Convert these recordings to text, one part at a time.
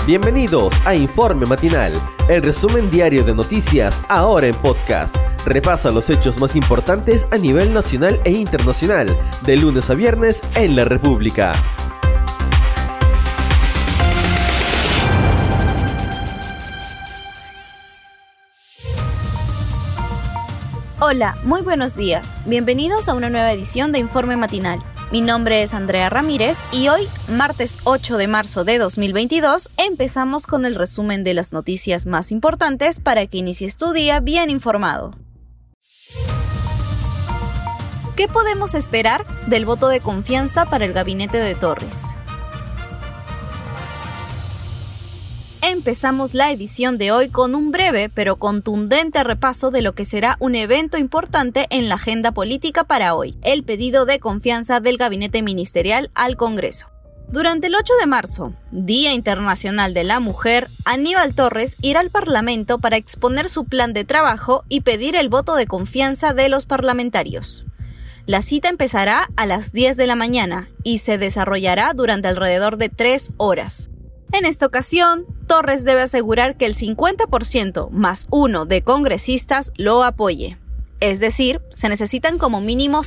Bienvenidos a Informe Matinal, el resumen diario de noticias ahora en podcast. Repasa los hechos más importantes a nivel nacional e internacional, de lunes a viernes en la República. Hola, muy buenos días. Bienvenidos a una nueva edición de Informe Matinal. Mi nombre es Andrea Ramírez y hoy, martes 8 de marzo de 2022, empezamos con el resumen de las noticias más importantes para que inicies tu día bien informado. ¿Qué podemos esperar del voto de confianza para el gabinete de Torres? Empezamos la edición de hoy con un breve pero contundente repaso de lo que será un evento importante en la agenda política para hoy, el pedido de confianza del gabinete ministerial al Congreso. Durante el 8 de marzo, Día Internacional de la Mujer, Aníbal Torres irá al Parlamento para exponer su plan de trabajo y pedir el voto de confianza de los parlamentarios. La cita empezará a las 10 de la mañana y se desarrollará durante alrededor de 3 horas. En esta ocasión, Torres debe asegurar que el 50% más 1 de congresistas lo apoye. Es decir, se necesitan como mínimo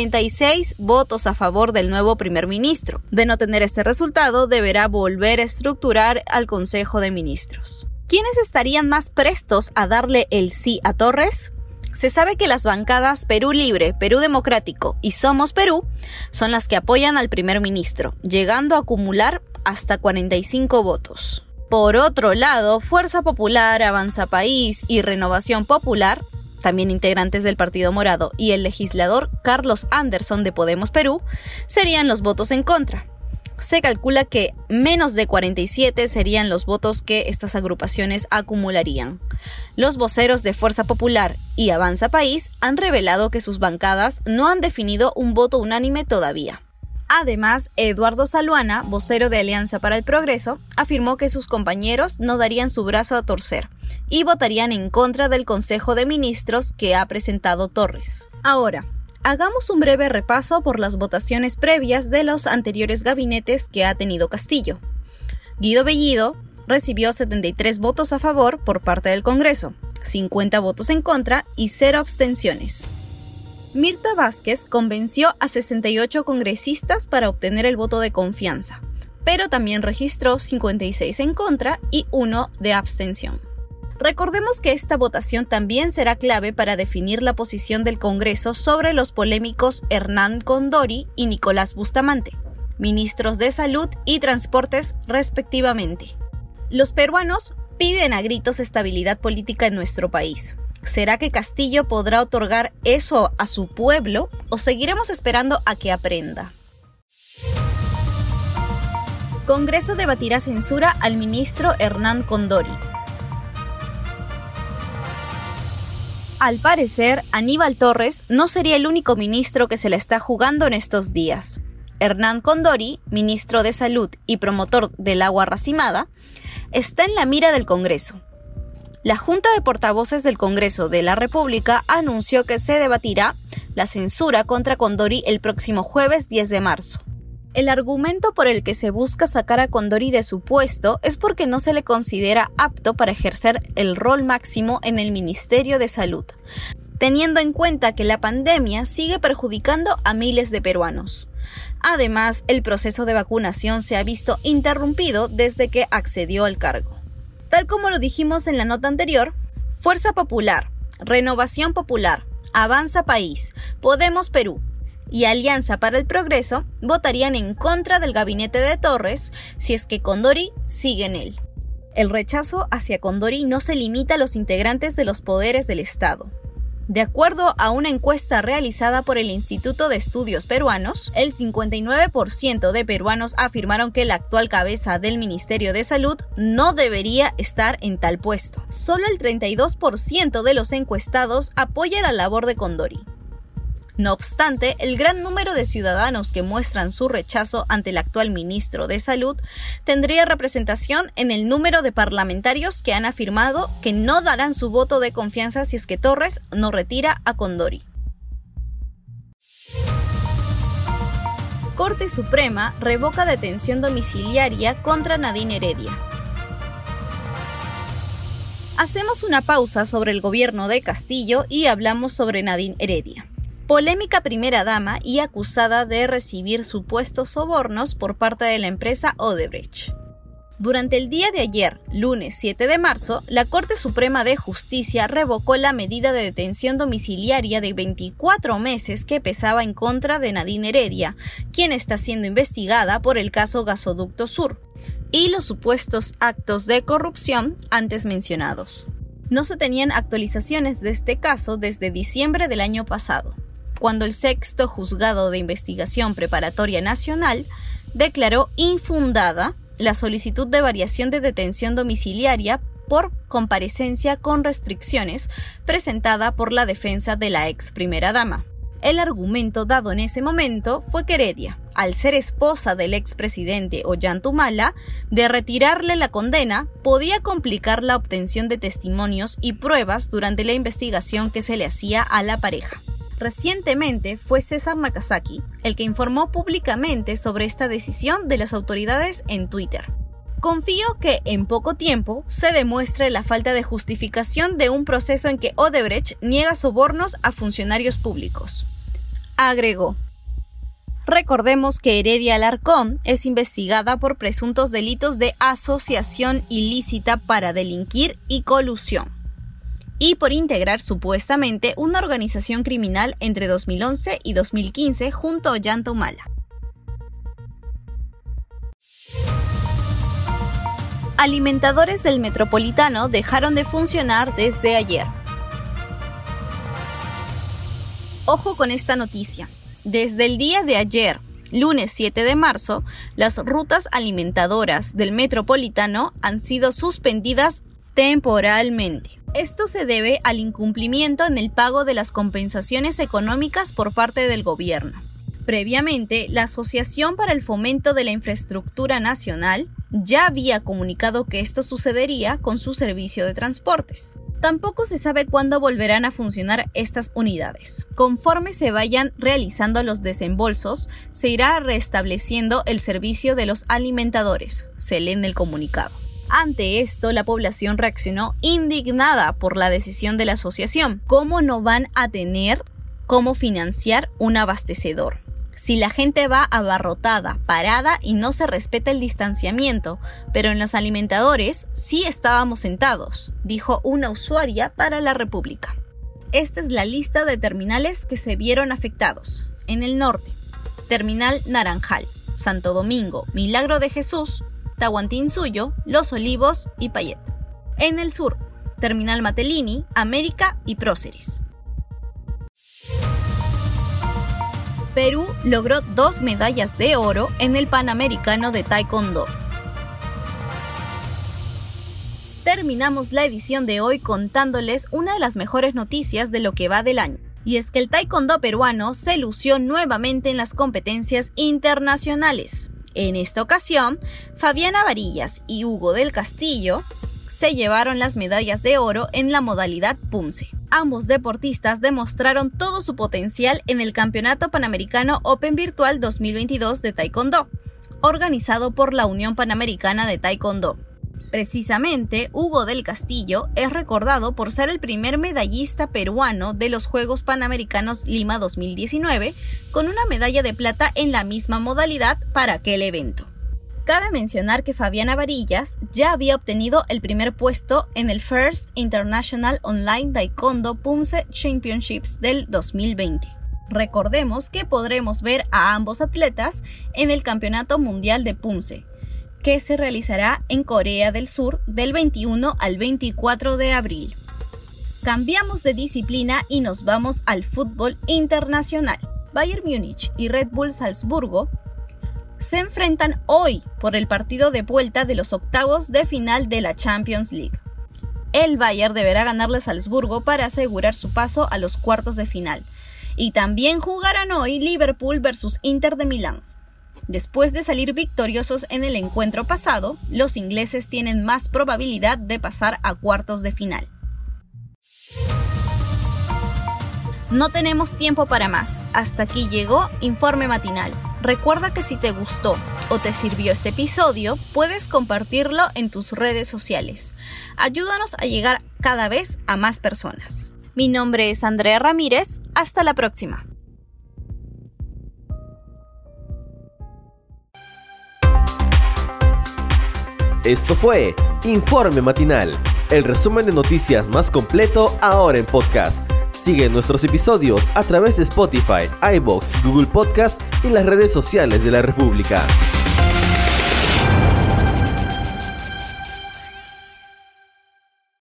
66 votos a favor del nuevo primer ministro. De no tener este resultado, deberá volver a estructurar al Consejo de Ministros. ¿Quiénes estarían más prestos a darle el sí a Torres? Se sabe que las bancadas Perú Libre, Perú Democrático y Somos Perú son las que apoyan al primer ministro, llegando a acumular hasta 45 votos. Por otro lado, Fuerza Popular, Avanza País y Renovación Popular, también integrantes del Partido Morado, y el legislador Carlos Anderson de Podemos Perú, serían los votos en contra. Se calcula que menos de 47 serían los votos que estas agrupaciones acumularían. Los voceros de Fuerza Popular y Avanza País han revelado que sus bancadas no han definido un voto unánime todavía. Además, Eduardo Zaluana, vocero de Alianza para el Progreso, afirmó que sus compañeros no darían su brazo a torcer y votarían en contra del Consejo de Ministros que ha presentado Torres. Ahora, hagamos un breve repaso por las votaciones previas de los anteriores gabinetes que ha tenido Castillo. Guido Bellido recibió 73 votos a favor por parte del Congreso, 50 votos en contra y 0 abstenciones. Mirta Vázquez convenció a 68 congresistas para obtener el voto de confianza, pero también registró 56 en contra y 1 de abstención. Recordemos que esta votación también será clave para definir la posición del Congreso sobre los polémicos Hernán Condori y Nicolás Bustamante, ministros de Salud y Transportes respectivamente. Los peruanos piden a gritos estabilidad política en nuestro país. ¿Será que Castillo podrá otorgar eso a su pueblo o seguiremos esperando a que aprenda? Congreso debatirá censura al ministro Hernán Condori. Al parecer, Aníbal Torres no sería el único ministro que se la está jugando en estos días. Hernán Condori, ministro de Salud y promotor del agua racimada, está en la mira del Congreso. La Junta de Portavoces del Congreso de la República anunció que se debatirá la censura contra Condori el próximo jueves 10 de marzo. El argumento por el que se busca sacar a Condori de su puesto es porque no se le considera apto para ejercer el rol máximo en el Ministerio de Salud, teniendo en cuenta que la pandemia sigue perjudicando a miles de peruanos. Además, el proceso de vacunación se ha visto interrumpido desde que accedió al cargo. Tal como lo dijimos en la nota anterior, Fuerza Popular, Renovación Popular, Avanza País, Podemos Perú y Alianza para el Progreso votarían en contra del gabinete de Torres si es que Condori sigue en él. El rechazo hacia Condori no se limita a los integrantes de los poderes del Estado. De acuerdo a una encuesta realizada por el Instituto de Estudios Peruanos, el 59% de peruanos afirmaron que la actual cabeza del Ministerio de Salud no debería estar en tal puesto. Solo el 32% de los encuestados apoya la labor de Condori. No obstante, el gran número de ciudadanos que muestran su rechazo ante el actual ministro de Salud tendría representación en el número de parlamentarios que han afirmado que no darán su voto de confianza si es que Torres no retira a Condori. Corte Suprema revoca detención domiciliaria contra Nadine Heredia. Hacemos una pausa sobre el gobierno de Castillo y hablamos sobre Nadine Heredia. Polémica primera dama y acusada de recibir supuestos sobornos por parte de la empresa Odebrecht. Durante el día de ayer, lunes 7 de marzo, la Corte Suprema de Justicia revocó la medida de detención domiciliaria de 24 meses que pesaba en contra de Nadine Heredia, quien está siendo investigada por el caso Gasoducto Sur, y los supuestos actos de corrupción antes mencionados. No se tenían actualizaciones de este caso desde diciembre del año pasado, cuando el sexto Juzgado de Investigación Preparatoria Nacional declaró infundada la solicitud de variación de detención domiciliaria por comparecencia con restricciones presentada por la defensa de la ex primera dama. El argumento dado en ese momento fue que Heredia, al ser esposa del expresidente Ollanta, de retirarle la condena, podía complicar la obtención de testimonios y pruebas durante la investigación que se le hacía a la pareja. Recientemente fue César Nakazaki el que informó públicamente sobre esta decisión de las autoridades en Twitter. Confío que en poco tiempo se demuestre la falta de justificación de un proceso en que Odebrecht niega sobornos a funcionarios públicos, agregó. Recordemos que Heredia Alarcón es investigada por presuntos delitos de asociación ilícita para delinquir y colusión, y por integrar supuestamente una organización criminal entre 2011 y 2015 junto a Ollanta. Alimentadores del Metropolitano dejaron de funcionar desde ayer. Ojo con esta noticia. Desde el día de ayer, lunes 7 de marzo, las rutas alimentadoras del Metropolitano han sido suspendidas temporalmente. Esto se debe al incumplimiento en el pago de las compensaciones económicas por parte del gobierno. Previamente, la Asociación para el Fomento de la Infraestructura Nacional ya había comunicado que esto sucedería con su servicio de transportes. Tampoco se sabe cuándo volverán a funcionar estas unidades. Conforme se vayan realizando los desembolsos, se irá restableciendo el servicio de los alimentadores, se lee en el comunicado. Ante esto, la población reaccionó indignada por la decisión de la asociación. ¿Cómo no van a tener cómo financiar un abastecedor? Si la gente va abarrotada, parada y no se respeta el distanciamiento, pero en los alimentadores sí estábamos sentados, dijo una usuaria para La República. Esta es la lista de terminales que se vieron afectados. En el norte, Terminal Naranjal, Santo Domingo, Milagro de Jesús, Tahuantinsuyo, Los Olivos y Payet. En el sur, Terminal Matelini, América y Próceres. Perú logró 2 medallas de oro en el Panamericano de Taekwondo. Terminamos la edición de hoy contándoles una de las mejores noticias de lo que va del año. Y es que el taekwondo peruano se lució nuevamente en las competencias internacionales. En esta ocasión, Fabiana Varillas y Hugo del Castillo se llevaron las medallas de oro en la modalidad Punce. Ambos deportistas demostraron todo su potencial en el Campeonato Panamericano Open Virtual 2022 de Taekwondo, organizado por la Unión Panamericana de Taekwondo. Precisamente, Hugo del Castillo es recordado por ser el primer medallista peruano de los Juegos Panamericanos Lima 2019, con una medalla de plata en la misma modalidad para aquel evento. Cabe mencionar que Fabiana Varillas ya había obtenido el primer puesto en el First International Online Taekwondo Punce Championships del 2020. Recordemos que podremos ver a ambos atletas en el Campeonato Mundial de Punce, que se realizará en Corea del Sur del 21 al 24 de abril. Cambiamos de disciplina y nos vamos al fútbol internacional. Bayern Múnich y Red Bull Salzburgo se enfrentan hoy por el partido de vuelta de los octavos de final de la Champions League. El Bayern deberá ganarle a Salzburgo para asegurar su paso a los cuartos de final. Y también jugarán hoy Liverpool versus Inter de Milán. Después de salir victoriosos en el encuentro pasado, los ingleses tienen más probabilidad de pasar a cuartos de final. No tenemos tiempo para más. Hasta aquí llegó Informe Matinal. Recuerda que si te gustó o te sirvió este episodio, puedes compartirlo en tus redes sociales. Ayúdanos a llegar cada vez a más personas. Mi nombre es Andrea Ramírez. Hasta la próxima. Esto fue Informe Matinal, el resumen de noticias más completo ahora en podcast. Sigue nuestros episodios a través de Spotify, iVoox, Google Podcast y las redes sociales de la República.